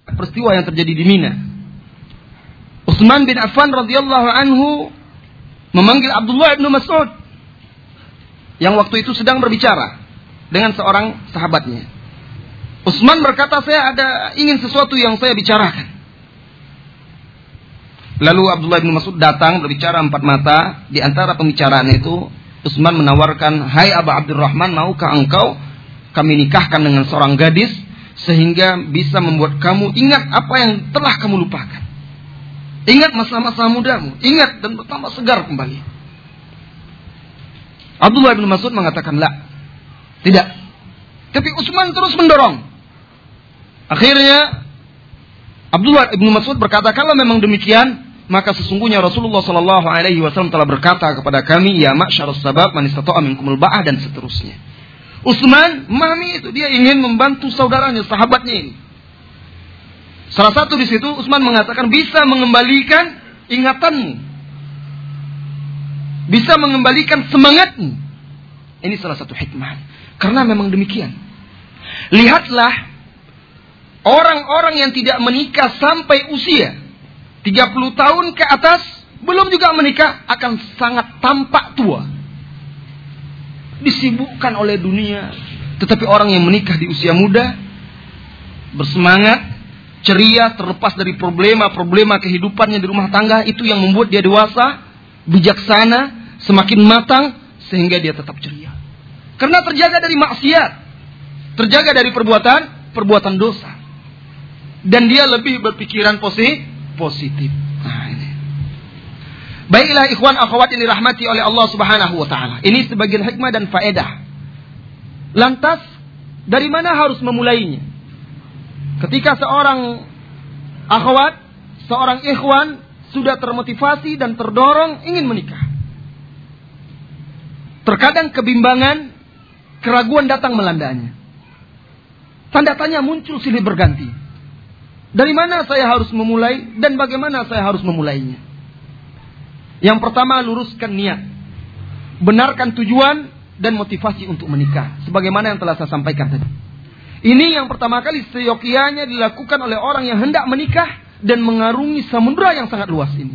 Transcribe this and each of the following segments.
peristiwa yang terjadi di Mina. Utsman bin Affan radhiyallahu anhu memanggil Abdullah bin Mas'ud yang waktu itu sedang berbicara dengan seorang sahabatnya. Utsman berkata, saya ingin sesuatu yang saya bicarakan. Lalu Abdullah bin Mas'ud datang berbicara empat mata. Di antara pembicaraan itu Utsman menawarkan, hai Abu Abdurrahman, maukah engkau kami nikahkan dengan seorang gadis sehingga bisa membuat kamu ingat apa yang telah kamu lupakan. Ingat masa-masa mudamu, ingat dan bertambah segar kembali. Abdullah bin Mas'ud mengatakan, la, tidak. Tapi Utsman terus mendorong. Akhirnya Abdullah bin Mas'ud berkata, kalau memang demikian, maka sesungguhnya Rasulullah sallallahu alaihi wasallam telah berkata kepada kami, ya ma'syarus sabab man istata'a minkumul ba'ah, dan seterusnya. Utsman memahami itu, dia ingin membantu saudaranya, sahabatnya ini. Salah satu di situ Utsman mengatakan, bisa mengembalikan ingatanmu, bisa mengembalikan semangatmu. Ini salah satu hikmah. Karena memang demikian. Lihatlah orang-orang yang tidak menikah sampai usia 30 tahun ke atas, belum juga menikah, akan sangat tampak tua. Disibukkan oleh dunia. Tetapi orang yang menikah di usia muda, bersemangat, ceria, terlepas dari problema-problema kehidupannya di rumah tangga, itu yang membuat dia dewasa, bijaksana, semakin matang, sehingga dia tetap ceria. Karena terjaga dari maksiat, terjaga dari perbuatan dosa. Dan dia lebih berpikiran positif. Nah, ini. Baiklah ikhwan akhwat yang dirahmati oleh Allah Subhanahu wa taala. Ini sebagian hikmah dan faedah. Lantas dari mana harus memulainya? Ketika seorang akhwat, seorang ikhwan sudah termotivasi dan terdorong ingin menikah. Terkadang kebimbangan, keraguan datang melandanya. Tanda tanya muncul silih berganti. Dari mana saya harus memulai dan bagaimana saya harus memulainya? Yang pertama, luruskan niat. Benarkan tujuan dan motivasi untuk menikah. Sebagaimana yang telah saya sampaikan tadi. Ini yang pertama kali seyogianya dilakukan oleh orang yang hendak menikah dan mengarungi samudera yang sangat luas ini.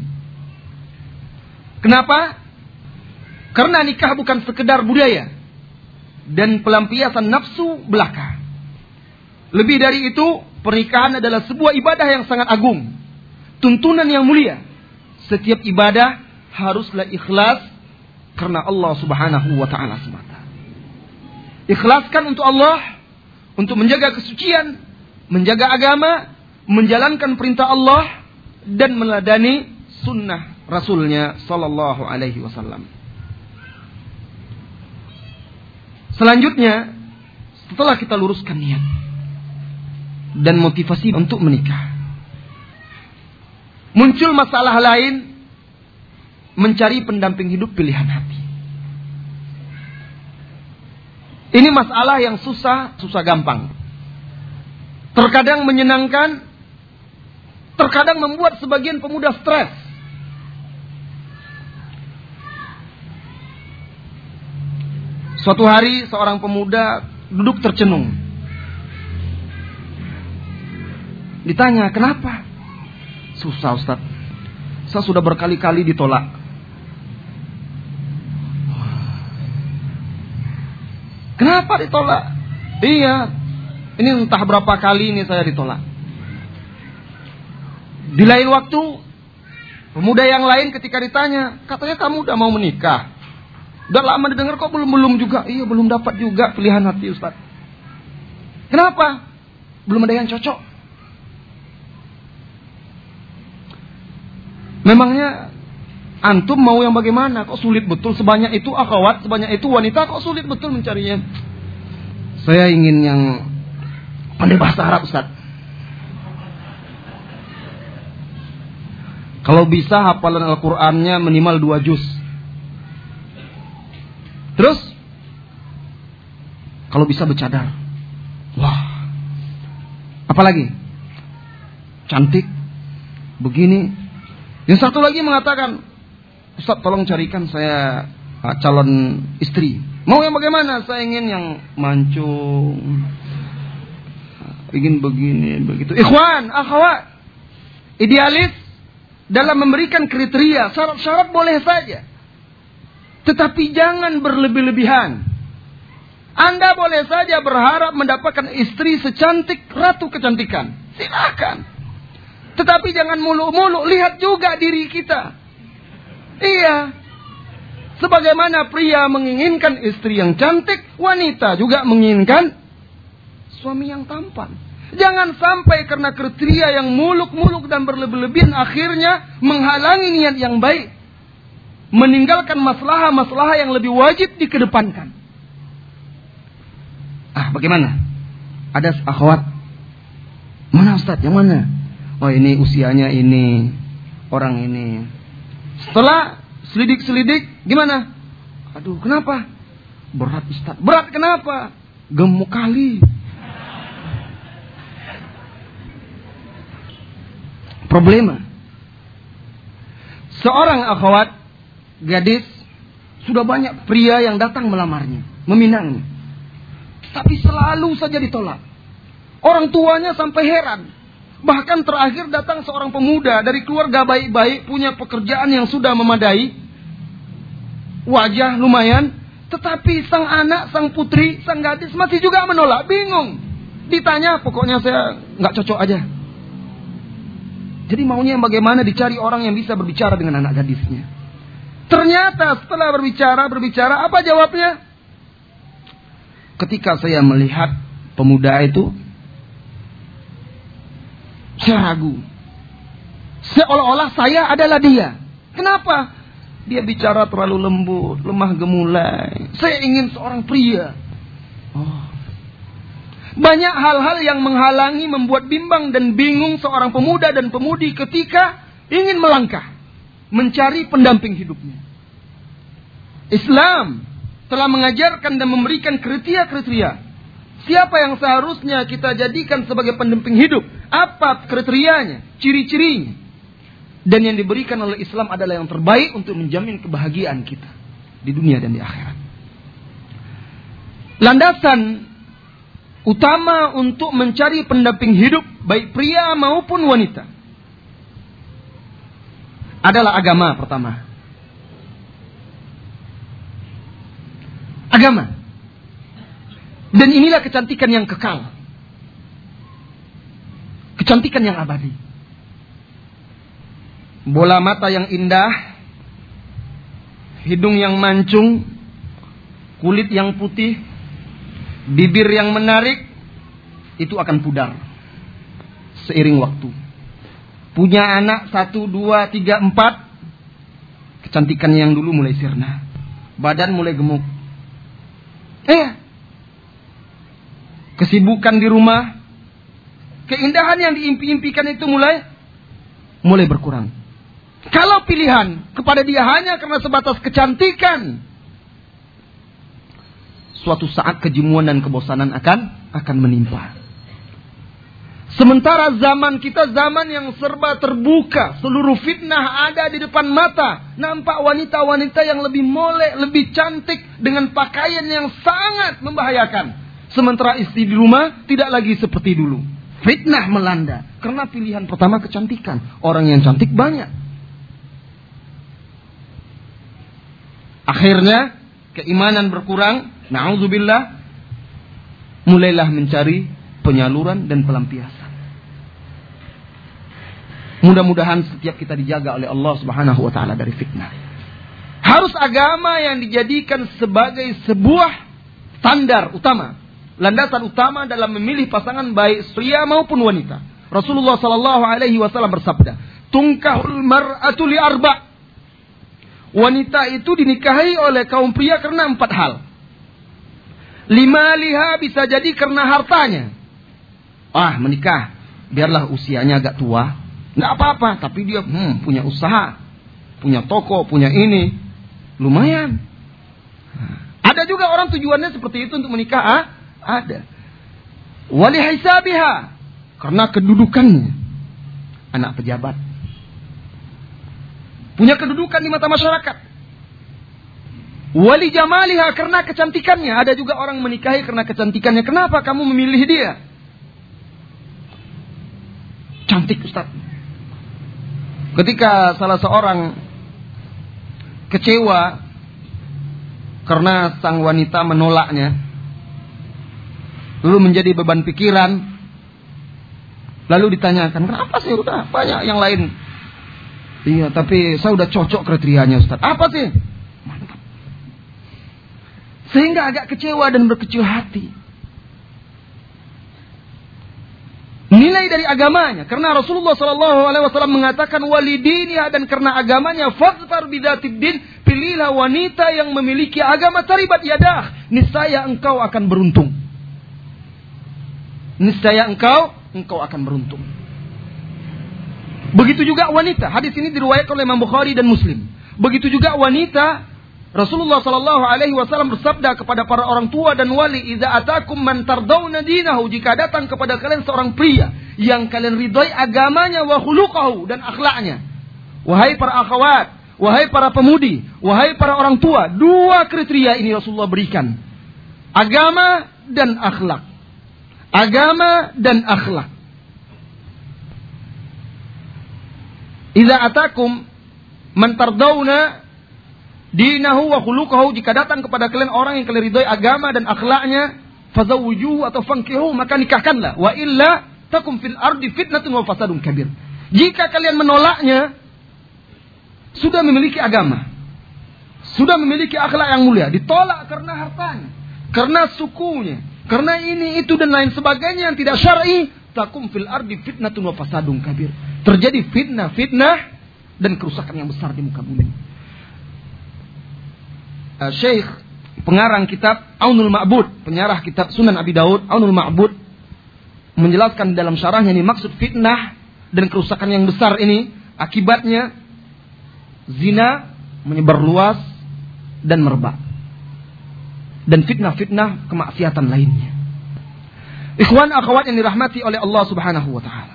Kenapa? Karena nikah bukan sekedar budaya dan pelampiasan nafsu belaka. Lebih dari itu, pernikahan adalah sebuah ibadah yang sangat agung, tuntunan yang mulia. Setiap ibadah haruslah ikhlas karena Allah Subhanahu wa taala semata. Ikhlaskan untuk Allah, untuk menjaga kesucian, menjaga agama, menjalankan perintah Allah dan meneladani sunnah Rasulnya sallallahu alaihi wasallam. Selanjutnya, setelah kita luruskan niat dan motivasi untuk menikah, muncul masalah lain, mencari pendamping hidup pilihan hati. Ini masalah yang susah gampang. Terkadang menyenangkan, terkadang membuat sebagian pemuda stres. Suatu hari seorang pemuda duduk tercenung. Ditanya, kenapa? Susah Ustaz, saya sudah berkali-kali ditolak. Kenapa ditolak? Iya, ini entah berapa kali ini saya ditolak. Di lain waktu, pemuda yang lain ketika ditanya, katanya kamu udah mau menikah. Udah lama didengar kok belum juga. Iya, belum dapat juga pilihan hati Ustaz. Kenapa? Belum ada yang cocok. Memangnya antum mau yang bagaimana? Kok sulit betul sebanyak itu akhwat, sebanyak itu wanita, kok sulit betul mencarinya? Saya ingin yang pandai bahasa Arab Ustaz. Kalau bisa hafalan Al-Qur'annya minimal 2 juz. Terus kalau bisa bercadar. Wah. Apalagi? Cantik. Begini. Yang satu lagi mengatakan, Ustaz tolong carikan saya calon istri. Mau yang bagaimana? Saya ingin yang mancung, ingin begini, begitu. Ikhwan, akhwat, idealis dalam memberikan kriteria, syarat-syarat boleh saja. Tetapi jangan berlebih-lebihan. Anda boleh saja berharap mendapatkan istri secantik ratu kecantikan. Silakan. Tetapi jangan muluk-muluk, lihat juga diri kita. Iya. Sebagaimana pria menginginkan istri yang cantik, wanita juga menginginkan suami yang tampan. Jangan sampai karena kriteria yang muluk-muluk dan berlebih-lebihan akhirnya menghalangi niat yang baik. Meninggalkan masalah-masalah yang lebih wajib dikedepankan. Bagaimana? Ada akhwat. Mana Ustaz? Yang mana? Oh ini usianya ini. Orang ini. Setelah selidik-selidik, gimana? Aduh, kenapa? Berat Ustaz. Berat kenapa? Gemuk kali. Problema. Seorang akhwat, gadis, sudah banyak pria yang datang melamarnya, meminangnya. Tapi selalu saja ditolak. Orang tuanya sampai heran. Bahkan terakhir datang seorang pemuda dari keluarga baik-baik, punya pekerjaan yang sudah memadai, wajah lumayan, tetapi sang anak, sang putri, sang gadis masih juga menolak, bingung. Ditanya, pokoknya saya nggak cocok aja. Jadi maunya bagaimana, dicari orang yang bisa berbicara dengan anak gadisnya. Ternyata setelah berbicara, apa jawabnya? Ketika saya melihat pemuda itu, saya ragu. Seolah-olah saya adalah dia. Kenapa? Dia bicara terlalu lembut, lemah gemulai. Saya ingin seorang pria. Banyak hal-hal yang menghalangi, membuat bimbang dan bingung seorang pemuda dan pemudi ketika ingin melangkah, mencari pendamping hidupnya. Islam telah mengajarkan dan memberikan kriteria-kriteria. Siapa yang seharusnya kita jadikan sebagai pendamping hidup? Apa kriterianya? Ciri-cirinya? Dan yang diberikan oleh Islam adalah yang terbaik untuk menjamin kebahagiaan kita di dunia dan di akhirat. Landasan utama untuk mencari pendamping hidup, baik pria maupun wanita, adalah agama pertama. Agama. Dan inilah kecantikan yang kekal. Kecantikan yang abadi. Bola mata yang indah, hidung yang mancung, kulit yang putih, bibir yang menarik, itu akan pudar seiring waktu. Punya anak 1, 2, 3, 4, kecantikan yang dulu mulai sirna, badan mulai gemuk. Kesibukan di rumah, keindahan yang diimpi-impikan itu mulai berkurang. Kalau pilihan kepada dia hanya karena sebatas kecantikan, suatu saat kejemuan dan kebosanan akan menimpa. Sementara zaman kita zaman yang serba terbuka, seluruh fitnah ada di depan mata. Nampak wanita-wanita yang lebih molek, lebih cantik dengan pakaian yang sangat membahayakan. Sementara istri di rumah tidak lagi seperti dulu. Fitnah melanda karena pilihan pertama kecantikan. Orang yang cantik banyak. Akhirnya keimanan berkurang. Na'udzubillah. Mulailah mencari penyaluran dan pelampiasan. Mudah-mudahan setiap kita dijaga oleh Allah Subhanahu wa taala dari fitnah. Harus agama yang dijadikan sebagai sebuah standar utama, landasan utama dalam memilih pasangan baik pria maupun wanita. Rasulullah sallallahu alaihi wasallam bersabda, "Tunkahul mar'atu li arba'." Wanita itu dinikahi oleh kaum pria karena 4 hal. 5 liha, bisa jadi karena hartanya. Menikah biarlah usianya agak tua, enggak apa-apa, tapi dia punya usaha, punya toko, punya ini, lumayan. Ada juga orang tujuannya seperti itu untuk menikah, ada. Wali hisabiha, karena kedudukannya, anak pejabat, punya kedudukan di mata masyarakat. Wali jamaliha, karena kecantikannya. Ada juga orang menikahi karena kecantikannya. Kenapa kamu memilih dia? cantik Ustaz. Ketika salah seorang kecewa karena sang wanita menolaknya, lalu menjadi beban pikiran, lalu ditanyakan, kenapa sih? Udah banyak yang lain. Iya, tapi saya udah cocok kriterianya Ustaz. Apa sih? Mantap. Sehingga agak kecewa dan berkecil hati. Nilai dari agamanya, karena Rasulullah SAW mengatakan walidiniha, dan karena agamanya fadfar bidzatid din, pilihlah wanita yang memiliki agama, taribat yadah, niscaya engkau akan beruntung. Niscaya engkau akan beruntung. Begitu juga wanita. Hadis ini diriwayatkan oleh Imam Bukhari dan Muslim. Begitu juga wanita. Rasulullah SAW bersabda kepada para orang tua dan wali, "Idza atakum man tardawna dinahu," jika datang kepada kalian seorang pria yang kalian ridhoi agamanya, wa khuluquhu, dan akhlaknya. Wahai para akhwat, wahai para pemudi, wahai para orang tua, dua kriteria ini Rasulullah berikan. Agama dan akhlak. Agama dan akhlak. Idza atakum man tardawna dinahu wa khuluquhu, jika datang kepada kalian orang yang kalian ridhoi agama dan akhlaknya, fazawwijuhu atau fankihu, maka nikahkanlah. Wa illa takum fil ardi fitnatun wa fasadun kabir. Jika kalian menolaknya, sudah memiliki agama, sudah memiliki akhlak yang mulia, ditolak karena hartanya, karena sukunya, karena ini itu dan lain sebagainya yang tidak syar'i, takum fil ardi fitnatun wa fasadun kabir. Terjadi fitnah dan kerusakan yang besar di muka bumi. Syekh pengarang kitab Aunul Ma'bud, penyarah kitab Sunan Abi Daud, Aunul Ma'bud, menjelaskan dalam syarahnya ini, maksud fitnah dan kerusakan yang besar ini akibatnya zina menyebar luas dan merebak, dan fitnah-fitnah kemaksiatan lainnya. Ikhwan akhwat yang dirahmati oleh Allah Subhanahu wa taala,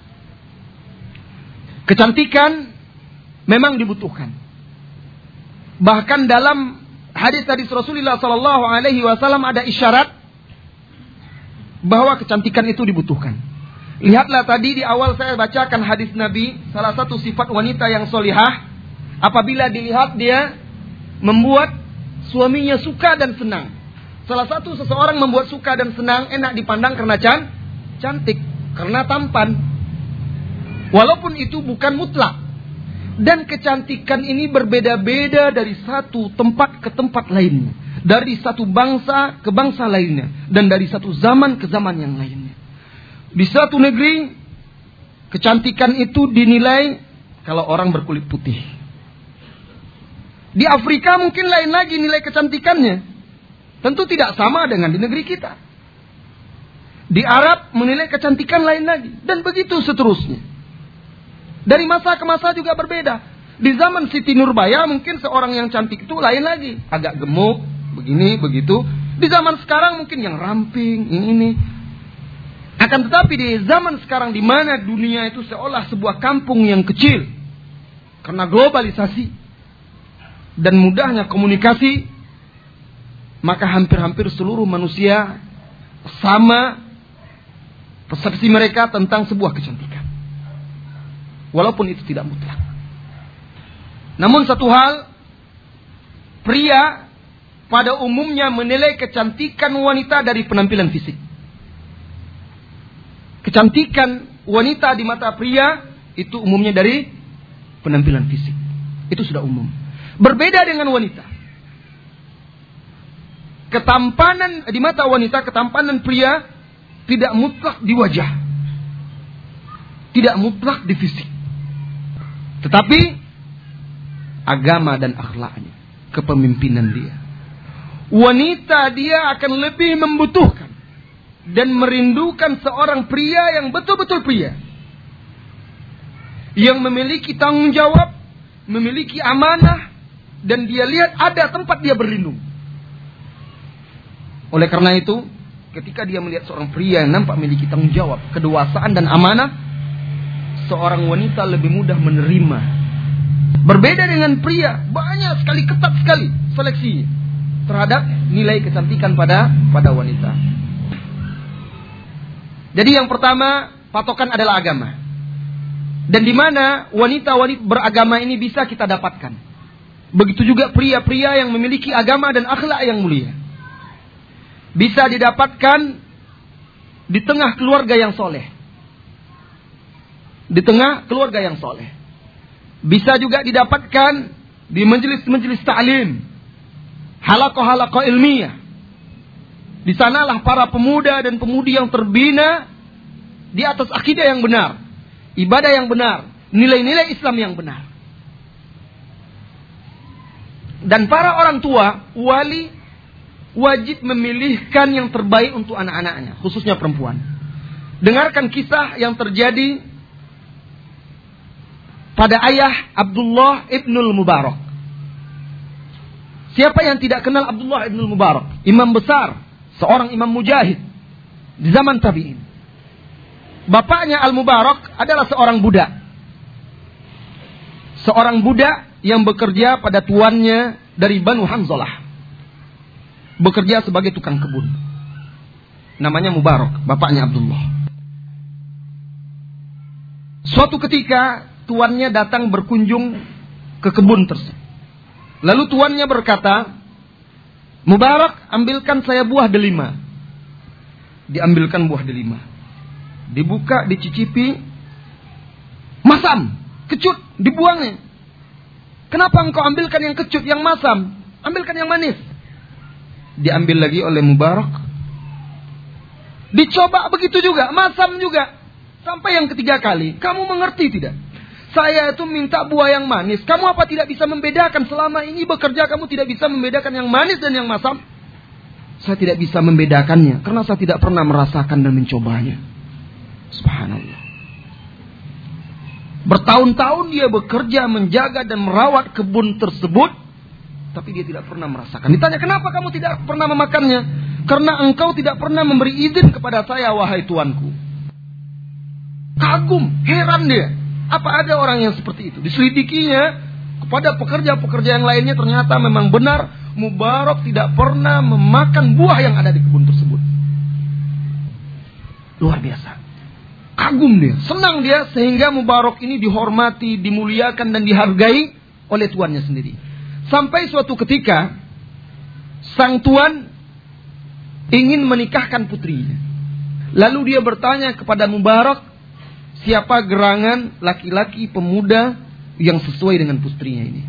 kecantikan memang dibutuhkan. Bahkan dalam hadis Rasulullah SAW ada isyarat bahwa kecantikan itu dibutuhkan. Lihatlah tadi di awal saya bacakan hadis Nabi, salah satu sifat wanita yang solihah, apabila dilihat dia membuat suaminya suka dan senang. Salah satu seseorang membuat suka dan senang, enak dipandang karena cantik, karena tampan. Walaupun itu bukan mutlak. Dan kecantikan ini berbeda-beda dari satu tempat ke tempat lainnya, dari satu bangsa ke bangsa lainnya, dan dari satu zaman ke zaman yang lainnya. Di satu negeri, kecantikan itu dinilai kalau orang berkulit putih. Di Afrika mungkin lain lagi nilai kecantikannya. Tentu tidak sama dengan di negeri kita. Di Arab menilai kecantikan lain lagi, dan begitu seterusnya. Dari masa ke masa juga berbeda. Di zaman Siti Nurbaya mungkin seorang yang cantik itu lain lagi, agak gemuk, begini, begitu. Di zaman sekarang mungkin yang ramping, ini. Akan tetapi di zaman sekarang di mana dunia itu seolah sebuah kampung yang kecil, karena globalisasi dan mudahnya komunikasi, maka hampir-hampir seluruh manusia sama persepsi mereka tentang sebuah kecantikan. Walaupun itu tidak mutlak. Namun satu hal, pria pada umumnya menilai kecantikan wanita dari penampilan fisik. Kecantikan wanita di mata pria itu umumnya dari penampilan fisik. Itu sudah umum. Berbeda dengan wanita. Ketampanan di mata wanita, ketampanan pria tidak mutlak di wajah, tidak mutlak di fisik. Tetapi agama dan akhlaknya, kepemimpinan dia. Wanita dia akan lebih membutuhkan dan merindukan seorang pria yang betul-betul pria, yang memiliki tanggung jawab, memiliki amanah, dan dia lihat ada tempat dia berlindung. Oleh karena itu, ketika dia melihat seorang pria yang nampak memiliki tanggung jawab, kedewasaan dan amanah, seorang wanita lebih mudah menerima. Berbeda dengan pria, banyak sekali, ketat sekali seleksinya terhadap nilai kecantikan pada wanita. Jadi yang pertama, patokan adalah agama. Dan di mana wanita-wanita beragama ini bisa kita dapatkan. Begitu juga pria-pria yang memiliki agama dan akhlak yang mulia. Bisa didapatkan di tengah keluarga yang soleh. Di tengah keluarga yang soleh. Bisa juga didapatkan di majelis-majelis ta'lim. Halaqah-halaqah ilmiah. Di sanalah para pemuda dan pemudi yang terbina di atas akidah yang benar, ibadah yang benar, nilai-nilai Islam yang benar. Dan para orang tua, wali, wajib memilihkan yang terbaik untuk anak-anaknya, khususnya perempuan. Dengarkan kisah yang terjadi pada ayah Abdullah ibnul Mubarak. Siapa yang tidak kenal Abdullah ibnul Mubarak? Imam besar, seorang imam mujahid di zaman tabi'in. Bapaknya Al-Mubarak adalah seorang budak. Seorang budak yang bekerja pada tuannya dari Banu Hanzalah. Bekerja sebagai tukang kebun. Namanya Mubarak, bapaknya Abdullah. Suatu ketika tuannya datang berkunjung ke kebun tersebut. Lalu tuannya berkata, Mubarak, ambilkan saya buah delima. Diambilkan buah delima. Dibuka, dicicipi, masam, kecut, dibuangnya. Kenapa engkau ambilkan yang kecut, yang masam? Ambilkan yang manis. Diambil lagi oleh Mubarak. Dicoba begitu juga, masam juga. Sampai yang ketiga kali, kamu mengerti tidak? Saya itu minta buah yang manis. Kamu apa tidak bisa membedakan? Selama ini bekerja kamu tidak bisa membedakan yang manis dan yang masam? Saya tidak bisa membedakannya, karena saya tidak pernah merasakan dan mencobanya. Subhanallah. Bertahun-tahun dia bekerja, menjaga dan merawat kebun tersebut, tapi dia tidak pernah merasakan. Ditanya, kenapa kamu tidak pernah memakannya? Karena engkau tidak pernah memberi izin kepada saya, wahai tuanku. Kagum, heran dia. Apa ada orang yang seperti itu? Diselidikinya kepada pekerja-pekerja yang lainnya, ternyata memang benar Mubarak tidak pernah memakan buah yang ada di kebun tersebut. Luar biasa. Kagum dia, senang dia, sehingga Mubarak ini dihormati, dimuliakan dan dihargai oleh tuannya sendiri. Sampai suatu ketika sang tuan ingin menikahkan putrinya. Lalu dia bertanya kepada Mubarak, siapa gerangan laki-laki pemuda yang sesuai dengan putrinya ini?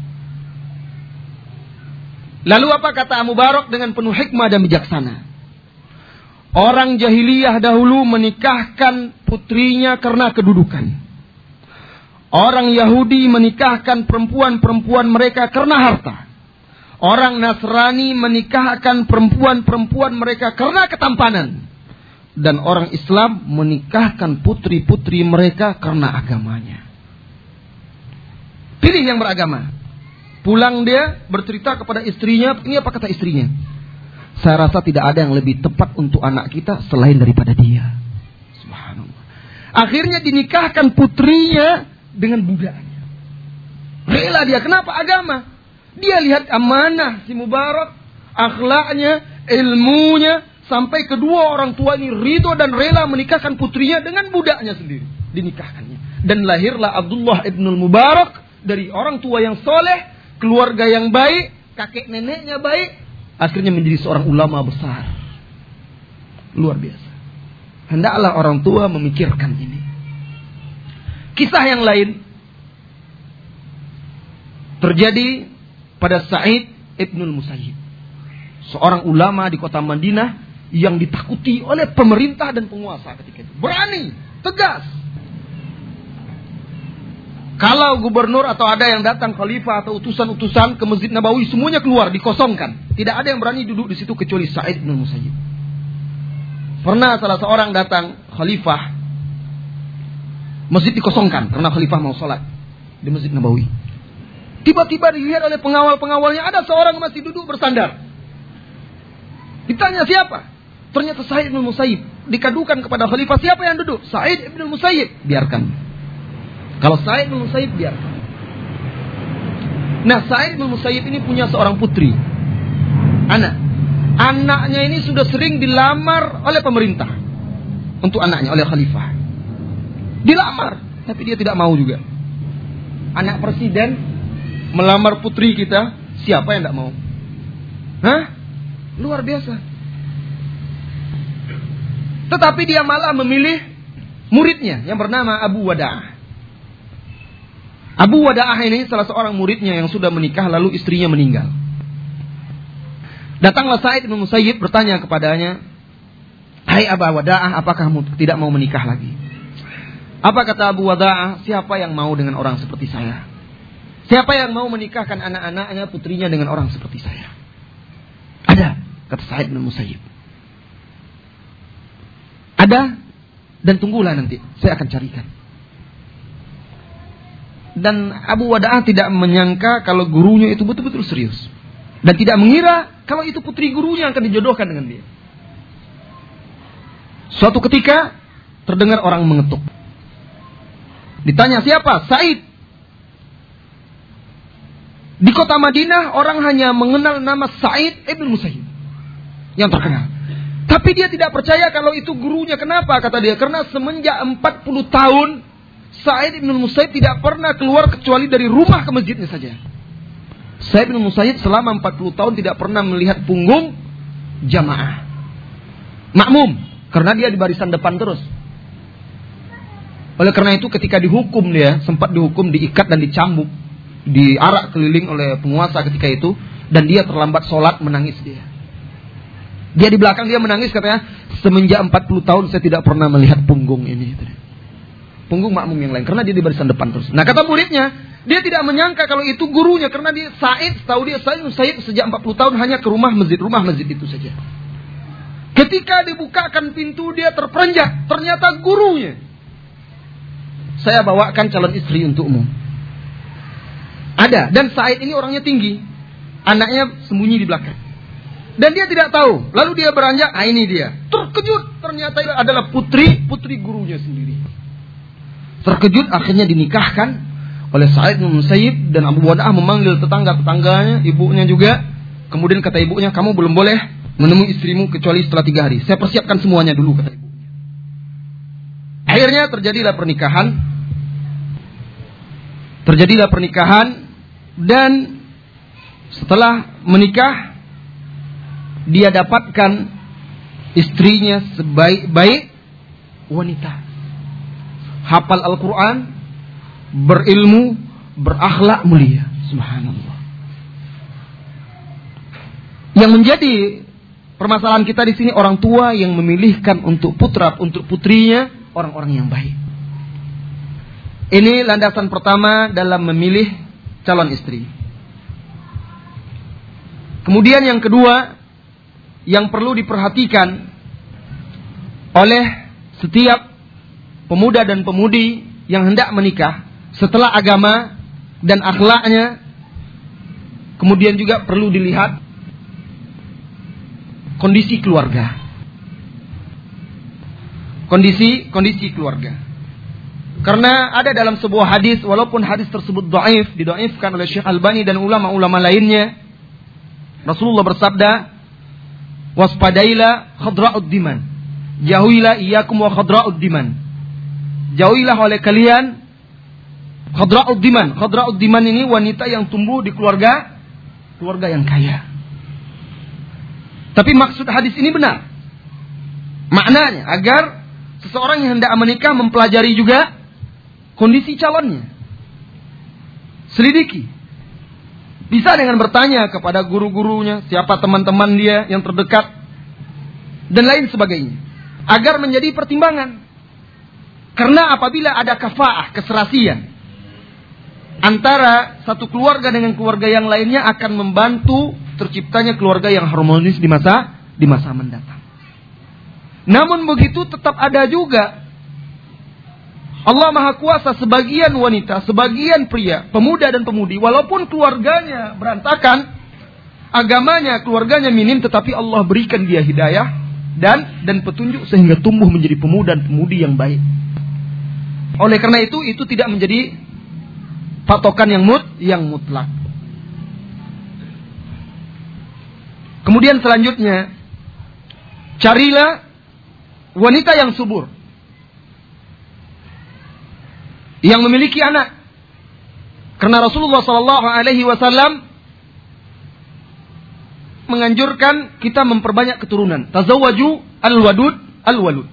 Lalu apa kata Mubarak dengan penuh hikmah dan bijaksana? Orang jahiliyah dahulu menikahkan putrinya karena kedudukan. Orang Yahudi menikahkan perempuan-perempuan mereka karena harta. Orang Nasrani menikahkan perempuan-perempuan mereka karena ketampanan. Dan orang Islam menikahkan putri-putri mereka karena agamanya. Pilih yang beragama. Pulang dia bercerita kepada istrinya. Ini apa kata istrinya? Saya rasa tidak ada yang lebih tepat untuk anak kita selain daripada dia. Subhanallah. Akhirnya dinikahkan putrinya dengan budaknya. Rela dia. Kenapa? Agama. Dia lihat amanah si Mubarak, akhlaknya, ilmunya, sampai kedua orang tua ini ridho dan rela menikahkan putrinya dengan budaknya sendiri. Dinikahkannya. Dan lahirlah Abdullah ibnul Mubarak dari orang tua yang soleh, keluarga yang baik, kakek neneknya baik. Akhirnya menjadi seorang ulama besar. Luar biasa. Hendaklah orang tua memikirkan ini. Kisah yang lain terjadi pada Sa'id ibnul Musayyib. Seorang ulama di kota Madinah yang ditakuti oleh pemerintah dan penguasa ketika itu. Berani, tegas. Kalau gubernur atau ada yang datang, khalifah atau utusan-utusan ke Masjid Nabawi, semuanya keluar, dikosongkan. Tidak ada yang berani duduk di situ kecuali Sa'id bin Musayyib. Pernah salah seorang datang, khalifah, masjid dikosongkan karena khalifah mau sholat di Masjid Nabawi. Tiba-tiba dilihat oleh pengawal-pengawalnya, ada seorang masih duduk bersandar. Ditanya siapa? Ternyata Sa'id bin Musayyib. Dikadukan kepada khalifah, siapa yang duduk? Sa'id bin Musayyib. Biarkan. Kalau Sa'id bin Musayyib, biarkan. Nah, Sa'id bin Musayyib ini punya seorang putri, anak. Anaknya ini sudah sering dilamar oleh pemerintah untuk anaknya, oleh khalifah. Dilamar. Tapi dia tidak mau juga. Anak presiden melamar putri kita, siapa yang tidak mau? Hah? Luar biasa. Tetapi dia malah memilih muridnya yang bernama Abu Wada'ah. Abu Wada'ah ini salah seorang muridnya yang sudah menikah lalu istrinya meninggal. Datanglah Sa'id bin Musayyib bertanya kepadanya, "Hai Abu Wada'ah, apakah kamu tidak mau menikah lagi?" Apa kata Abu Wada'ah? Siapa yang mau dengan orang seperti saya? Siapa yang mau menikahkan anak-anaknya, putrinya dengan orang seperti saya? Ada, kata Sa'id bin Musayyib. Ada, dan tunggulah nanti, saya akan carikan. Dan Abu Wada'ah tidak menyangka kalau gurunya itu betul-betul serius. Dan tidak mengira kalau itu putri gurunya yang akan dijodohkan dengan dia. Suatu ketika, terdengar orang mengetuk. Ditanya siapa? Sa'id. Di kota Madinah orang hanya mengenal nama Sa'id ibn Musayyib yang terkenal. Tapi dia tidak percaya kalau itu gurunya. Kenapa? Kata dia, karena semenjak 40 tahun Sa'id ibn Musayyib tidak pernah keluar kecuali dari rumah ke masjidnya saja. Sa'id ibn Musayyib selama 40 tahun tidak pernah melihat punggung jamaah. Makmum, karena dia di barisan depan terus. Oleh karena itu ketika dihukum dia, sempat dihukum, diikat dan dicambuk, diarak keliling oleh penguasa ketika itu, dan dia terlambat sholat, menangis dia. Dia di belakang dia menangis, katanya, semenjak 40 tahun saya tidak pernah melihat punggung ini. Punggung makmum yang lain, karena dia di barisan depan terus. Nah kata muridnya, dia tidak menyangka kalau itu gurunya, karena dia Sa'id, tahu dia Sa'id sejak 40 tahun hanya ke rumah masjid itu saja. Ketika dibukakan pintu dia terperanjat, ternyata gurunya. Saya bawakan calon istri untukmu. Ada, dan Sa'id ini orangnya tinggi, anaknya sembunyi di belakang. Dan dia tidak tahu. Lalu dia beranjak, ini dia. Terkejut, ternyata adalah putri gurunya sendiri. Terkejut, akhirnya dinikahkan oleh Sa'id bin Musayyib. Dan Abu Wada'ah memanggil tetangga-tetangganya, ibunya juga. Kemudian kata ibunya, kamu belum boleh menemui istrimu kecuali setelah 3 hari. Saya persiapkan semuanya dulu, kata ibunya. Akhirnya terjadilah pernikahan. Dan setelah menikah, dia dapatkan istrinya sebaik-baik wanita. Hafal Al-Quran, berilmu, berakhlak mulia. Subhanallah. Yang menjadi permasalahan kita di sini, orang tua yang memilihkan untuk putrinya orang-orang yang baik. Ini landasan pertama dalam memilih calon istri. Kemudian yang kedua, yang perlu diperhatikan oleh setiap pemuda dan pemudi yang hendak menikah, setelah agama dan akhlaknya, kemudian juga perlu dilihat kondisi keluarga. Kondisi keluarga. Karena ada dalam sebuah hadis, walaupun hadis tersebut didoifkan oleh Syekh Albani dan ulama-ulama lainnya, Rasulullah bersabda, waspadailah khadra'ud diman. Jauhilah iyyakum wa khadra'ud diman. Jauhilah oleh kalian khadra'ud diman. Khadra'ud diman ini wanita yang tumbuh di keluarga yang kaya. Tapi maksud hadis ini benar. Maknanya agar seseorang yang hendak menikah mempelajari juga kondisi calonnya. Selidiki. Bisa dengan bertanya kepada guru-gurunya, siapa teman-teman dia yang terdekat, dan lain sebagainya. Agar menjadi pertimbangan. Karena apabila ada kafaah, keserasian antara satu keluarga dengan keluarga yang lainnya, akan membantu terciptanya keluarga yang harmonis di masa mendatang. Namun begitu tetap ada juga Allah Maha Kuasa, sebagian wanita, sebagian pria, pemuda dan pemudi, walaupun keluarganya berantakan, agamanya, keluarganya minim, tetapi Allah berikan dia hidayah dan petunjuk sehingga tumbuh menjadi pemuda dan pemudi yang baik. Oleh karena itu tidak menjadi patokan yang mutlak. Kemudian selanjutnya, carilah wanita yang subur. yang memiliki anak. Karena Rasulullah SAW menganjurkan kita memperbanyak keturunan. Tazawwaju al-wadud al-walud.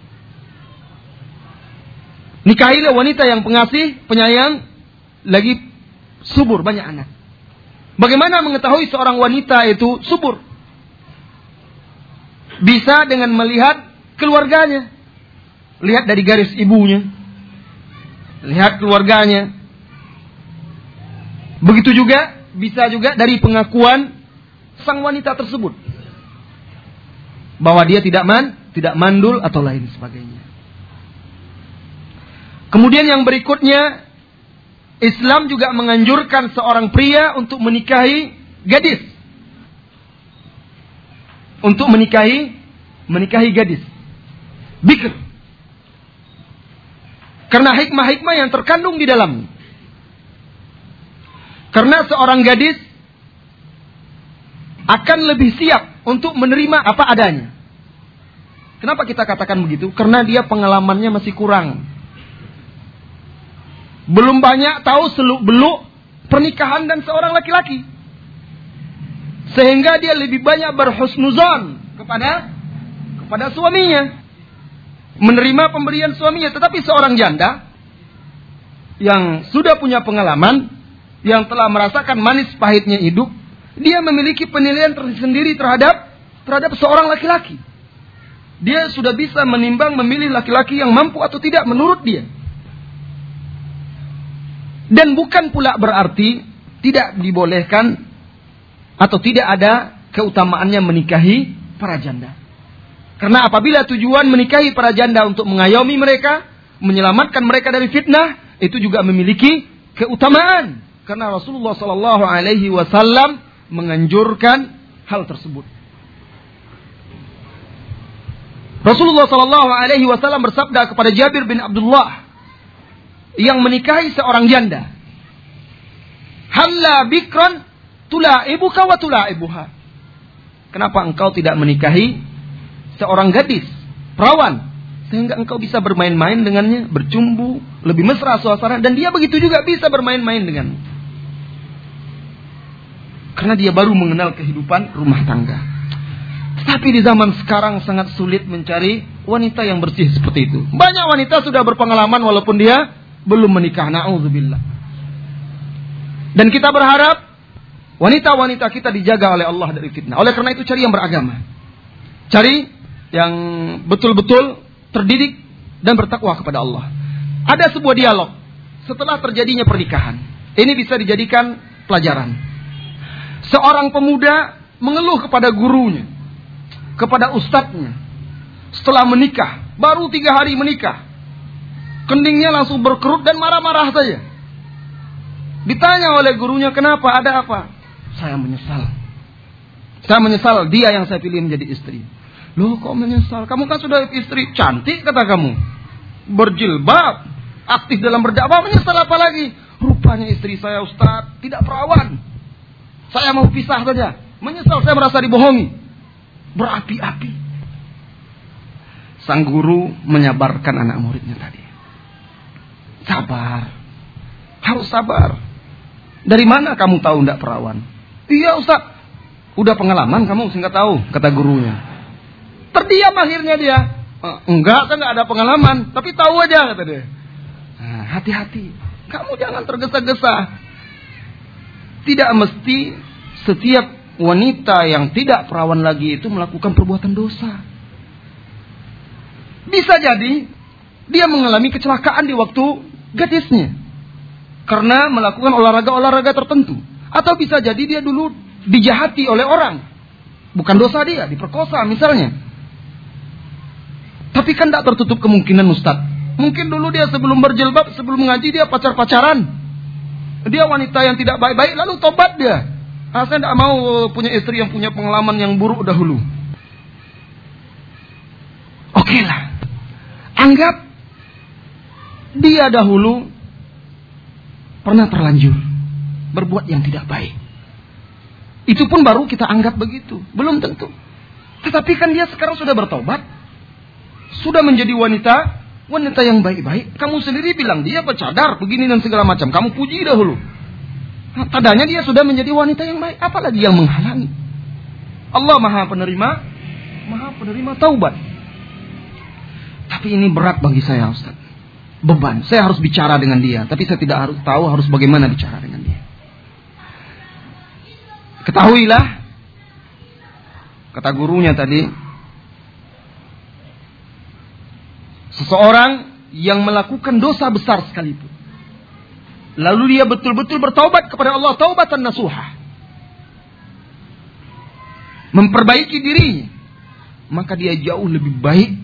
Nikahilah wanita yang pengasih, penyayang, lagi subur, banyak anak. Bagaimana mengetahui seorang wanita itu subur? Bisa dengan melihat keluarganya. Lihat dari garis ibunya. Lihat keluarganya. Begitu juga, bisa juga dari pengakuan sang wanita tersebut. Bahwa dia tidak mandul atau lain sebagainya. Kemudian yang berikutnya, Islam juga menganjurkan seorang pria untuk menikahi gadis. Untuk menikahi gadis. Bikr. Karena hikmah-hikmah yang terkandung di dalamnya. Karena seorang gadis akan lebih siap untuk menerima apa adanya. Kenapa kita katakan begitu? Karena dia pengalamannya masih kurang. Belum banyak tahu seluk-beluk pernikahan dan seorang laki-laki. Sehingga dia lebih banyak berhusnuzon kepada suaminya. Menerima pemberian suaminya. Tetapi seorang janda yang sudah punya pengalaman, yang telah merasakan manis pahitnya hidup, dia memiliki penilaian tersendiri terhadap seorang laki-laki. Dia sudah bisa menimbang memilih laki-laki yang mampu atau tidak menurut dia. Dan bukan pula berarti tidak dibolehkan atau tidak ada keutamaannya menikahi para janda. Karena apabila tujuan menikahi para janda untuk mengayomi mereka, menyelamatkan mereka dari fitnah, itu juga memiliki keutamaan. Karena Rasulullah SAW menganjurkan hal tersebut. Rasulullah SAW bersabda kepada Jabir bin Abdullah yang menikahi seorang janda, "Halla bikran tulaibuka wa tulaibuha." Kenapa engkau tidak menikahi seorang gadis, perawan, sehingga engkau bisa bermain-main dengannya, bercumbu, lebih mesra suasana, dan dia begitu juga bisa bermain-main denganmu. Karena dia baru mengenal kehidupan rumah tangga. Tetapi di zaman sekarang sangat sulit mencari wanita yang bersih seperti itu. Banyak wanita sudah berpengalaman walaupun dia belum menikah, na'udzubillah. Dan kita berharap wanita-wanita kita dijaga oleh Allah dari fitnah. Oleh karena itu cari yang beragama. Cari yang betul-betul terdidik dan bertakwa kepada Allah. Ada sebuah dialog setelah terjadinya pernikahan. Ini bisa dijadikan pelajaran. Seorang pemuda mengeluh kepada gurunya, kepada ustadznya. Setelah menikah, baru 3 hari menikah, keningnya langsung berkerut dan marah-marah saja. Ditanya oleh gurunya, kenapa, ada apa? Saya menyesal. Saya menyesal dia yang saya pilih menjadi istri. Loh, kok menyesal? Kamu kan sudah istri cantik, kata kamu. Berjilbab, aktif dalam berdakwah, menyesal apa lagi? Rupanya istri saya, Ustaz, tidak perawan. Saya mau pisah saja. Menyesal, saya merasa dibohongi. Berapi-api. Sang guru menyabarkan anak muridnya tadi. Sabar. Harus sabar. Dari mana kamu tahu tidak perawan? Iya Ustaz. Udah pengalaman kamu sehingga tahu, kata gurunya. Terdiam akhirnya dia. Enggak, saya enggak ada pengalaman, tapi tahu aja, kata dia. Nah, hati-hati. Kamu jangan tergesa-gesa. Tidak mesti setiap wanita yang tidak perawan lagi itu melakukan perbuatan dosa. Bisa jadi dia mengalami kecelakaan di waktu gadisnya karena melakukan olahraga-olahraga tertentu. Atau bisa jadi dia dulu dijahati oleh orang. Bukan dosa dia, diperkosa misalnya. Tapi kan tidak tertutup kemungkinan Ustaz. Mungkin dulu dia sebelum berjilbab, sebelum mengaji dia pacar-pacaran. Dia wanita yang tidak baik-baik, lalu tobat dia. Saya tidak mau punya istri yang punya pengalaman yang buruk dahulu. Oke lah. Anggap dia dahulu pernah terlanjur berbuat yang tidak baik. Itu pun baru kita anggap begitu. Belum tentu. Tetapi kan dia sekarang sudah bertobat. Sudah menjadi wanita Wanita yang baik-baik, kamu sendiri bilang dia bercadar, begini dan segala macam. Kamu puji dahulu. Nah, tadanya dia sudah menjadi wanita yang baik. Apalagi yang menghalangi? Allah maha penerima taubat. Tapi ini berat bagi saya, Ustaz. Beban. Saya harus bicara dengan dia. Tapi saya tidak harus tahu harus bagaimana bicara dengan dia. Ketahuilah, kata gurunya tadi, seseorang yang melakukan dosa besar sekalipun, lalu dia betul-betul bertaubat kepada Allah, taubatan nasuha, memperbaiki dirinya, maka dia jauh lebih baik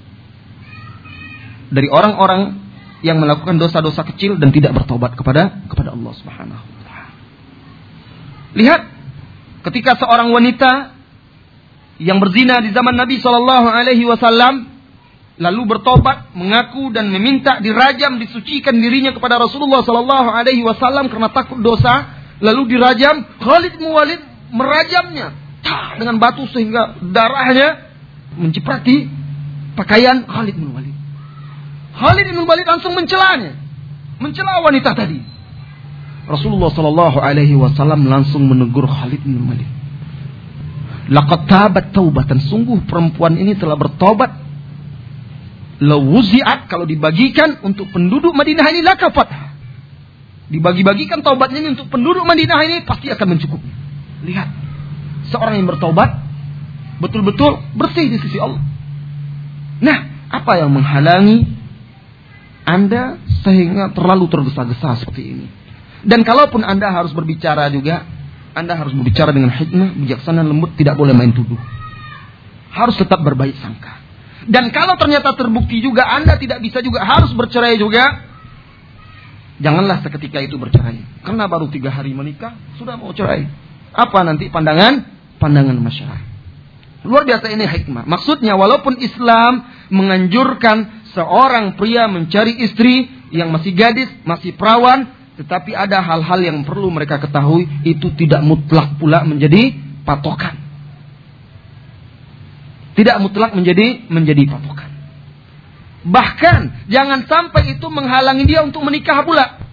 dari orang-orang yang melakukan dosa-dosa kecil dan tidak bertaubat kepada Allah Subhanahu wa taala. Lihat, ketika seorang wanita yang berzina di zaman Nabi SAW lalu bertobat, mengaku dan meminta dirajam, disucikan dirinya kepada Rasulullah SAW karena takut dosa, lalu dirajam. Khalid bin Walid merajamnya dengan batu sehingga darahnya menciprati pakaian Khalid bin Walid. Khalid bin Walid langsung mencela wanita tadi. Rasulullah SAW langsung menegur Khalid bin Walid. Laqad tabat taubatan, sungguh perempuan ini telah bertobat. Lawuzi'at, kalau dibagikan untuk penduduk Madinah ini lakafat. Dibagi-bagikan taubatnya ini untuk penduduk Madinah ini pasti akan mencukupi. Lihat, seorang yang bertaubat betul-betul bersih di sisi Allah. Nah, apa yang menghalangi Anda sehingga terlalu tergesa-gesa seperti ini? Dan kalaupun Anda harus berbicara juga, Anda harus berbicara dengan hikmah, bijaksana, lembut, tidak boleh main tuduh. Harus tetap berbaik sangka. Dan kalau ternyata terbukti juga Anda tidak bisa juga, harus bercerai juga, janganlah seketika itu bercerai. Karena baru 3 hari menikah sudah mau cerai. Apa nanti pandangan masyarakat? Luar biasa ini hikmah. Maksudnya walaupun Islam menganjurkan seorang pria mencari istri yang masih gadis, masih perawan, tetapi ada hal-hal yang perlu mereka ketahui, itu tidak mutlak pula menjadi patokan. Tidak mutlak menjadi patokan. Bahkan jangan sampai itu menghalangi dia untuk menikah pula.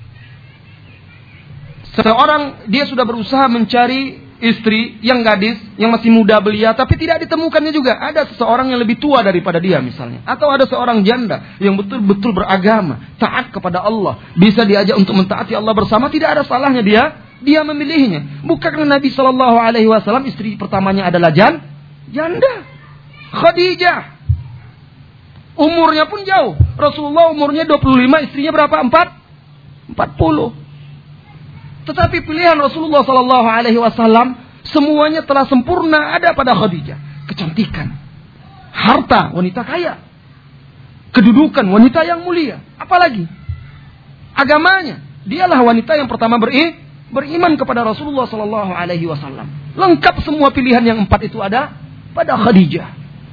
Seorang dia sudah berusaha mencari istri yang gadis, yang masih muda belia, tapi tidak ditemukannya juga. Ada seseorang yang lebih tua daripada dia misalnya, atau ada seorang janda yang betul-betul beragama, taat kepada Allah, bisa diajak untuk mentaati Allah bersama, tidak ada salahnya dia memilihnya. Bukan Nabi SAW istri pertamanya adalah janda. Khadijah umurnya pun jauh. Rasulullah umurnya 25, istrinya berapa? 40. Tetapi pilihan Rasulullah SAW semuanya telah sempurna ada pada Khadijah. Kecantikan, harta, wanita kaya, kedudukan, wanita yang mulia. Apalagi agamanya, dialah wanita yang pertama beriman kepada Rasulullah SAW. Lengkap semua pilihan yang 4 itu ada pada Khadijah.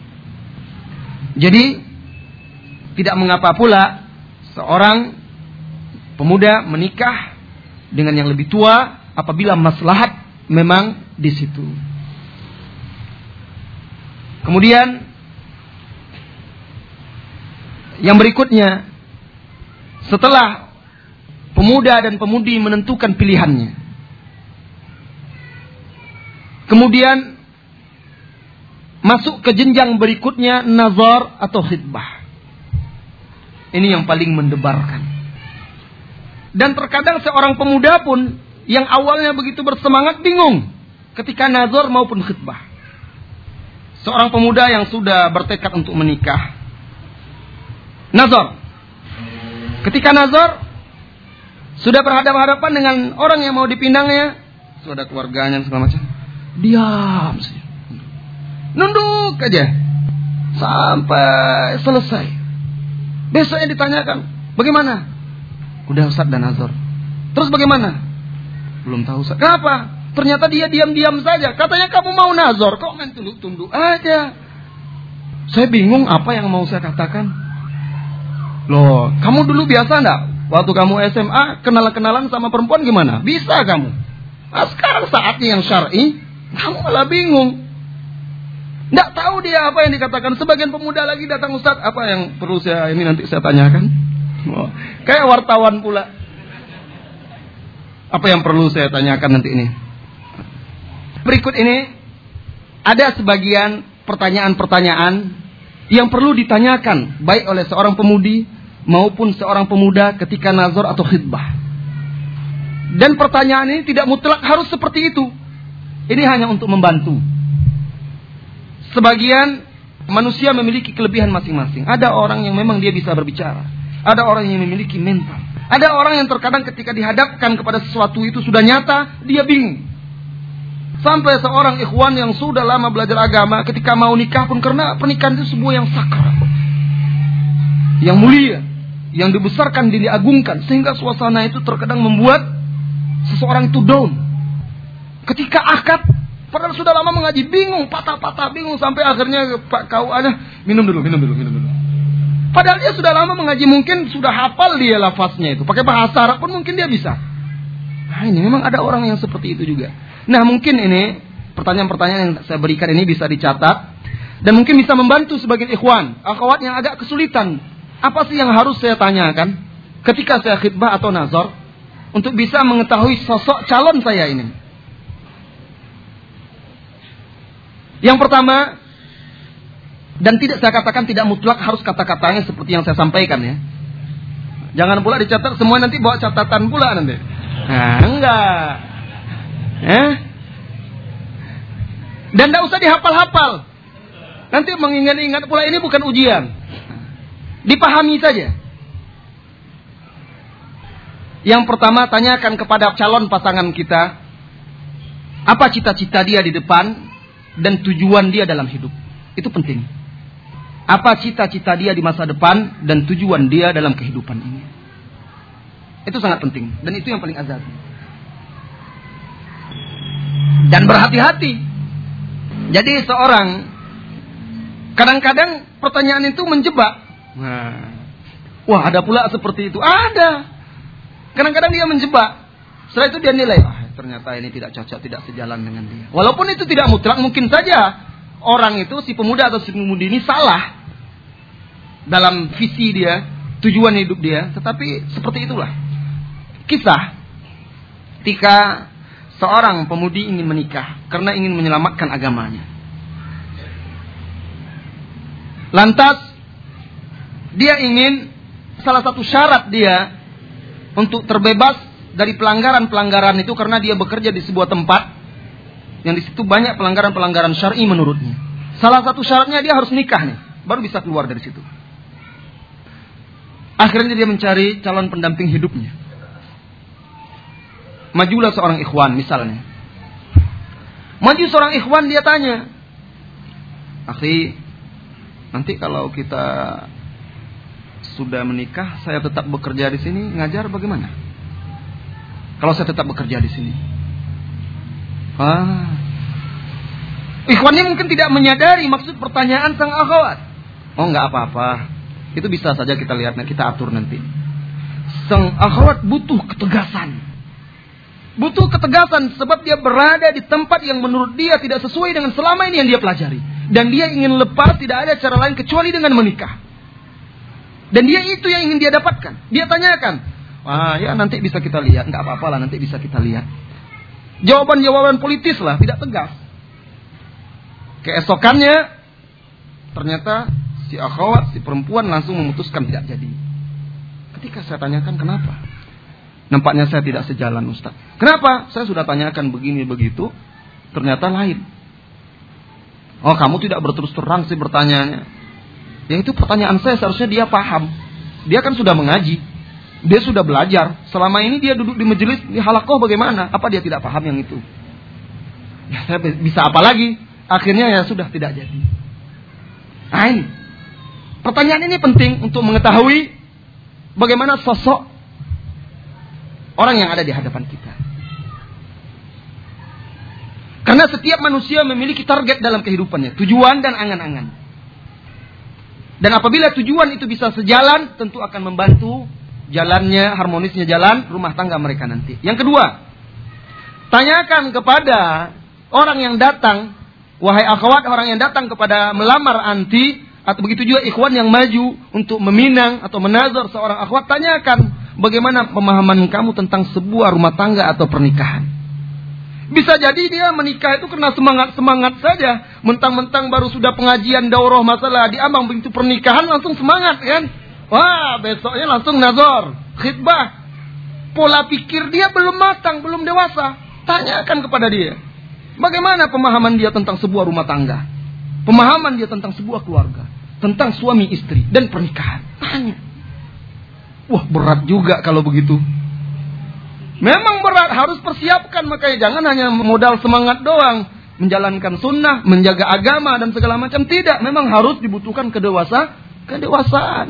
Jadi tidak mengapa pula seorang pemuda menikah dengan yang lebih tua apabila maslahat memang di situ. Kemudian yang berikutnya, setelah pemuda dan pemudi menentukan pilihannya, kemudian masuk ke jenjang berikutnya, nazar atau khitbah. Ini yang paling mendebarkan. Dan terkadang seorang pemuda pun yang awalnya begitu bersemangat bingung ketika nazar maupun khitbah. Seorang pemuda yang sudah bertekad untuk menikah, nazar. Ketika nazar, sudah berhadapan-hadapan dengan orang yang mau dipindangnya, sudah ada keluarganya segala macam, diam saja. Nunduk aja sampai selesai. Besoknya ditanyakan, bagaimana? Udah Ustaz dan nazar. Terus bagaimana? Belum tahu Ustaz. Kenapa? Ternyata dia diam-diam saja. Katanya kamu mau nazar, kok main tunduk-tunduk aja. Saya bingung apa yang mau saya katakan. Loh, kamu dulu biasa enggak? Waktu kamu SMA kenalan-kenalan sama perempuan gimana? Bisa kamu. Nah, sekarang saatnya yang syar'i, kamu malah bingung. Tidak tahu dia apa yang dikatakan. Sebagian pemuda lagi datang, Ustaz, apa yang perlu saya ini nanti saya tanyakan? Oh, kayak wartawan pula. Apa yang perlu saya tanyakan nanti ini? Berikut ini ada sebagian pertanyaan-pertanyaan yang perlu ditanyakan baik oleh seorang pemudi maupun seorang pemuda ketika nazar atau khitbah. Dan pertanyaan ini tidak mutlak harus seperti itu. Ini hanya untuk membantu. Sebagian manusia memiliki kelebihan masing-masing. Ada orang yang memang dia bisa berbicara. Ada orang yang memiliki mental. Ada orang yang terkadang ketika dihadapkan kepada sesuatu itu sudah nyata, dia bingung. Sampai seorang ikhwan yang sudah lama belajar agama, ketika mau nikah pun, karena pernikahan itu sebuah yang sakral, yang mulia, yang dibesarkan, diagungkan, sehingga suasana itu terkadang membuat seseorang itu down. Ketika akad, padahal sudah lama mengaji, bingung, patah-patah, bingung, sampai akhirnya Pak KUA-nya, minum dulu. Padahal dia sudah lama mengaji, mungkin sudah hafal dia lafaznya itu. Pakai bahasa Arab pun mungkin dia bisa. Nah ini memang ada orang yang seperti itu juga. Nah mungkin ini pertanyaan-pertanyaan yang saya berikan ini bisa dicatat. Dan mungkin bisa membantu sebagian ikhwan, akhwat yang agak kesulitan. Apa sih yang harus saya tanyakan ketika saya khitbah atau nazar, untuk bisa mengetahui sosok calon saya ini. Yang pertama, dan tidak saya katakan tidak mutlak harus kata-katanya seperti yang saya sampaikan ya. Jangan pula dicatat semua, nanti bawa catatan pula nanti. Nah, enggak. Dan tidak usah dihafal-hafal. Nanti mengingat-ingat pula, ini bukan ujian. Dipahami saja. Yang pertama, tanyakan kepada calon pasangan kita, apa cita-cita dia di depan dan tujuan dia dalam hidup. Itu penting. Apa cita-cita dia di masa depan dan tujuan dia dalam kehidupan ini. Itu sangat penting. Dan itu yang paling azab. Dan berhati-hati. Jadi seorang, kadang-kadang pertanyaan itu menjebak. Wah, ada pula seperti itu. Ada. Kadang-kadang dia menjebak. Setelah itu dia nilai, ternyata ini tidak cocok, tidak sejalan dengan dia. Walaupun itu tidak mutlak, mungkin saja orang itu, si pemuda atau si pemudi ini salah dalam visi dia, tujuan hidup dia. Tetapi seperti itulah kisah ketika seorang pemudi ingin menikah karena ingin menyelamatkan agamanya. Lantas dia ingin, salah satu syarat dia untuk terbebas dari pelanggaran-pelanggaran itu, karena dia bekerja di sebuah tempat yang di situ banyak pelanggaran-pelanggaran syar'i menurutnya. Salah satu syaratnya dia harus nikah nih, baru bisa keluar dari situ. Akhirnya dia mencari calon pendamping hidupnya. Majulah seorang ikhwan misalnya. Maju seorang ikhwan, dia tanya, akhi, nanti kalau kita sudah menikah, saya tetap bekerja di sini, ngajar bagaimana? Kalau saya tetap bekerja di sini. Ikhwannya mungkin tidak menyadari maksud pertanyaan sang akhwat. Oh, enggak apa-apa. Itu bisa saja kita lihat, kita atur nanti. Sang akhwat butuh ketegasan. Butuh ketegasan sebab dia berada di tempat yang menurut dia tidak sesuai dengan selama ini yang dia pelajari. Dan dia ingin lepas, tidak ada cara lain kecuali dengan menikah. Dan dia itu yang ingin dia dapatkan. Dia tanyakan, ya nanti bisa kita lihat. Enggak apa-apa lah, nanti bisa kita lihat. Jawaban-jawaban politis lah, tidak tegas. Keesokannya ternyata si akhwat, si perempuan langsung memutuskan tidak jadi. Ketika saya tanyakan kenapa, nampaknya saya tidak sejalan, Ustaz. Kenapa? Saya sudah tanyakan begini begitu, ternyata lain. Oh, kamu tidak berterus terang sih bertanyanya. Ya itu pertanyaan saya, seharusnya dia paham. Dia kan sudah mengaji, dia sudah belajar. Selama ini dia duduk di majelis, di halaqah bagaimana? Apa dia tidak paham yang itu? Ya, saya bisa apa lagi? Akhirnya ya sudah tidak jadi. Nah ini, pertanyaan ini penting untuk mengetahui bagaimana sosok orang yang ada di hadapan kita. Karena setiap manusia memiliki target dalam kehidupannya, tujuan dan angan-angan. Dan apabila tujuan itu bisa sejalan, tentu akan membantu jalannya, harmonisnya jalan rumah tangga mereka nanti. Yang kedua, tanyakan kepada orang yang datang Wahai akhwat, orang yang datang kepada melamar anti, atau begitu juga ikhwan yang maju untuk meminang atau menazar seorang akhwat, tanyakan bagaimana pemahaman kamu tentang sebuah rumah tangga atau pernikahan. Bisa jadi dia menikah itu karena semangat-semangat saja. Mentang-mentang baru sudah pengajian daurah masalah diambang begitu pernikahan langsung semangat kan. Wah, besoknya langsung nazar, khitbah. Pola pikir dia belum matang, belum dewasa. Tanyakan kepada dia. Bagaimana pemahaman dia tentang sebuah rumah tangga? Pemahaman dia tentang sebuah keluarga. Tentang suami istri dan pernikahan. Tanya. Wah, berat juga kalau begitu. Memang berat, harus persiapkan. Makanya jangan hanya modal semangat doang. Menjalankan sunnah, menjaga agama dan segala macam. Tidak, memang harus dibutuhkan kedewasaan.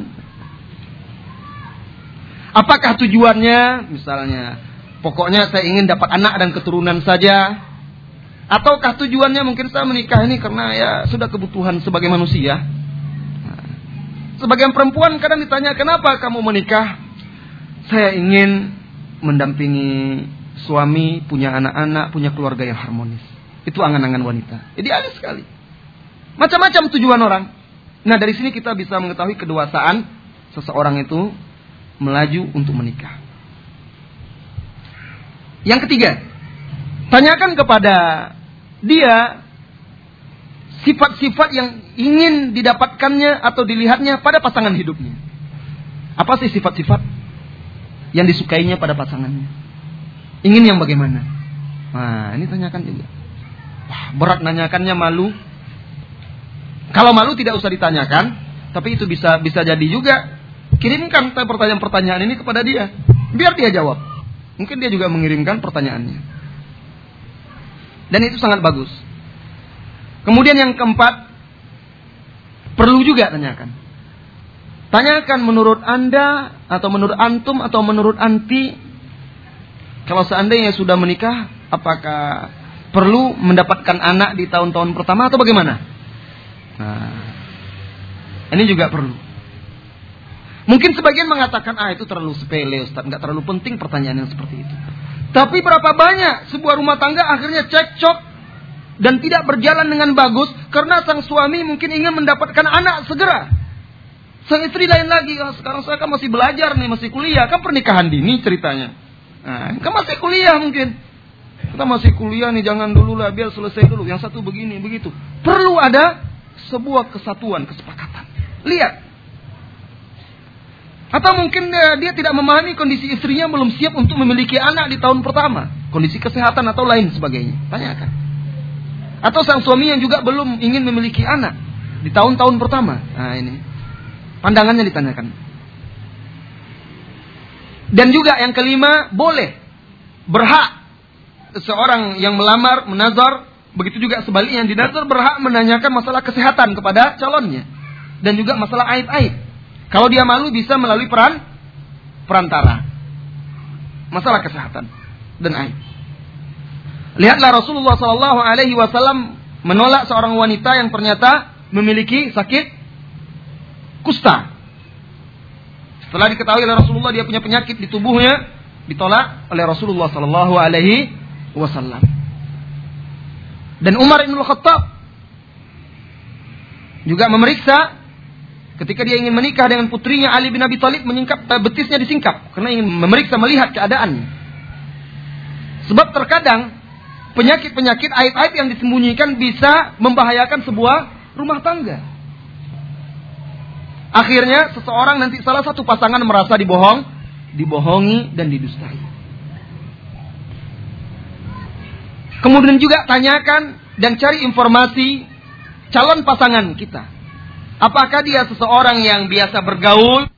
Apakah tujuannya? Misalnya, pokoknya saya ingin dapat anak dan keturunan saja. Ataukah tujuannya mungkin saya menikah ini karena ya sudah kebutuhan sebagai manusia. Sebagian perempuan kadang ditanya, kenapa kamu menikah? Saya ingin mendampingi suami, punya anak-anak, punya keluarga yang harmonis. Itu angan-angan wanita. Idealis sekali. Macam-macam tujuan orang. Nah, dari sini kita bisa mengetahui kedewasaan seseorang itu melaju untuk menikah. Yang ketiga, tanyakan kepada dia sifat-sifat yang ingin didapatkannya atau dilihatnya pada pasangan hidupnya. Apa sih sifat-sifat yang disukainya pada pasangannya? Ingin yang bagaimana? Nah, ini tanyakan juga. Wah, berat nanyakannya, malu. Kalau malu tidak usah ditanyakan, tapi itu bisa jadi juga. Kirimkan pertanyaan-pertanyaan ini kepada dia, biar dia jawab. Mungkin dia juga mengirimkan pertanyaannya. Dan itu sangat bagus. Kemudian yang keempat, perlu juga tanyakan. Tanyakan menurut Anda, atau menurut Antum, atau menurut Anti, kalau seandainya sudah menikah, apakah perlu mendapatkan anak di tahun-tahun pertama atau bagaimana? Nah, ini juga perlu. Mungkin sebagian mengatakan, itu terlalu sepele Ustaz, nggak terlalu penting pertanyaan yang seperti itu. Tapi berapa banyak sebuah rumah tangga akhirnya cekcok dan tidak berjalan dengan bagus karena sang suami mungkin ingin mendapatkan anak segera. Sang istri lain lagi, sekarang saya kan masih belajar nih, masih kuliah, kan pernikahan dini ceritanya. Nah, kan masih kuliah mungkin. Kita masih kuliah nih, jangan dulu lah, biar selesai dulu. Yang satu begini, begitu. Perlu ada sebuah kesatuan, kesepakatan. Lihat. Atau mungkin dia tidak memahami kondisi istrinya belum siap untuk memiliki anak di tahun pertama. Kondisi kesehatan atau lain sebagainya. Tanyakan. Atau sang suami yang juga belum ingin memiliki anak di tahun-tahun pertama. Nah, ini pandangannya ditanyakan. Dan juga yang kelima, boleh, berhak seseorang yang melamar, menazar, begitu juga sebaliknya yang dinazar berhak menanyakan masalah kesehatan kepada calonnya. Dan juga masalah aib-aib. Kalau dia malu bisa melalui perantara. Masalah kesehatan dan aib. Lihatlah Rasulullah SAW menolak seorang wanita yang ternyata memiliki sakit kusta. Setelah diketahui oleh Rasulullah dia punya penyakit di tubuhnya, ditolak oleh Rasulullah SAW. Dan Umar bin Khattab juga memeriksa ketika dia ingin menikah dengan putrinya Ali bin Abi Thalib, betisnya disingkap karena ingin memeriksa, melihat keadaannya. Sebab terkadang penyakit-penyakit aib-aib yang disembunyikan bisa membahayakan sebuah rumah tangga. Akhirnya seseorang nanti salah satu pasangan merasa dibohongi dan didustai. Kemudian juga tanyakan dan cari informasi calon pasangan kita. Apakah dia seseorang yang biasa bergaul